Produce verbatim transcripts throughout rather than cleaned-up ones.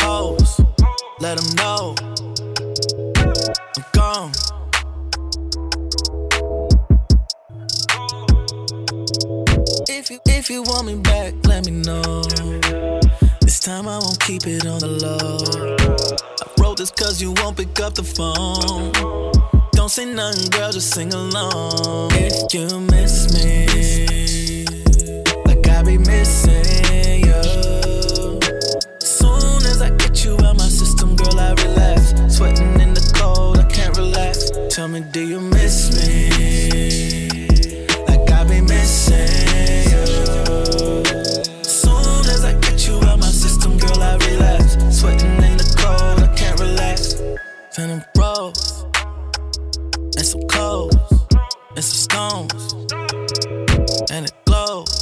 hoes, let them know I'm gone. If you, if you want me back, let me know. This time I won't keep it on the low. I wrote this cause you won't pick up the phone. Don't say nothing, girl, just sing along. If you miss me, like I be missing you. Soon as I get you out my system, girl, I relax. Sweating in the cold, I can't relax. Tell me, do you miss me? Like I be missing you. Soon as I get you out my system, girl, I relax. Sweating in the cold, I can't relax. Phantom bros and some clothes and some stones, and it glows.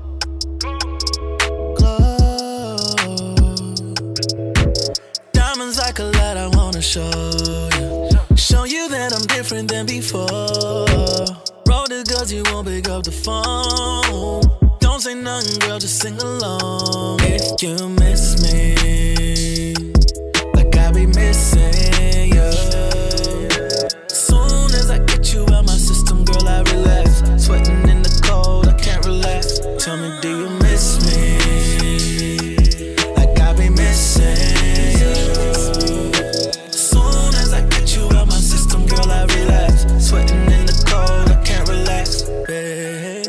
Diamonds like a light, I wanna show you. Show you that I'm different than before. Roll the girls, you won't pick up the phone. Don't say nothing, girl, just sing along. If you miss me, like I be missing you. Soon as I get you out my system, girl, I relax. Sweating in the cold, I can't relax. Tell me, do you miss me? Like I be missing you. Soon as I get you out my system, girl, I relax. Sweating in the cold, I can't relax, babe.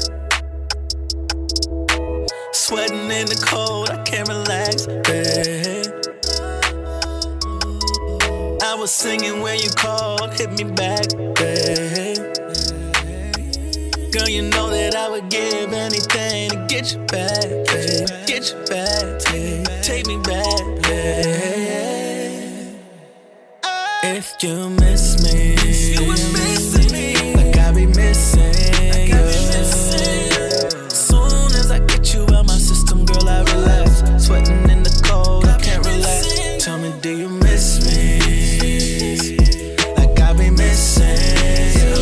Sweating in the cold, I can't relax, babe. I was singing when you called, hit me back, babe. Girl, you know that I would give anything to get you back, babe. Get you back, take, take me back, babe. If you miss me, you missing me, like I be missing you. Soon as I get you out my system, girl, I relax. Sweating in the cold, I can't relax. Tell me, do you miss me? Like I be missing you.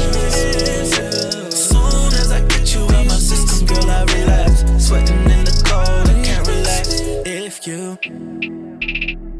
Soon as I get you out my system, girl, I relax. Sweating in the cold, I can't relax. If you